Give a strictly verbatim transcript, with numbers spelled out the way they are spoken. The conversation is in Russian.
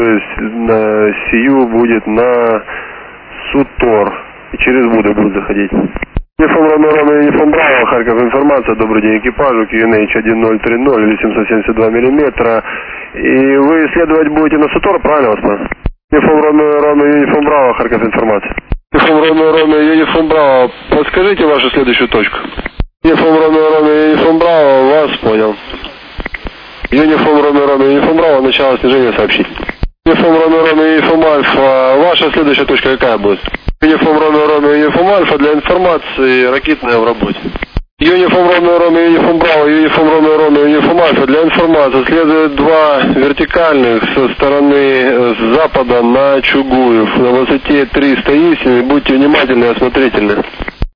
То есть на сию будет на Сутор. И через Буду будет заходить. Юнифом Роме Роме, Юнифом Браво, Харьков, информация. Добрый день экипажу, кью эн эйч один ноль три ноль или семьсот семьдесят два миллиметра. И вы следовать будете на Сутор, правильно вас понял? Юнифом Роме Роме, Юнифом Браво, Харьков, информация. Юнифом Роме Роме, Юнифом Браво, подскажите вашу следующую точку. Юнифом Роме Роме, Юнифом Браво, вас понял. Юнифом Роме Роме, Юнифом Браво, начало снижения сообщить. Юнифом Роме Роме, Юнифом Альфа, ваша следующая точка какая будет? Юнифом Роме Роме, Юнифом Альфа, для информации ракетная в работе. Юнифом Роме Роме, Юнифом Браво, Юнифом Роме Роме, Юнифом Альфа, для информации следует два вертикальных со стороны с запада на Чугуев на высоте триста восемь. Будьте внимательны и осмотрительны.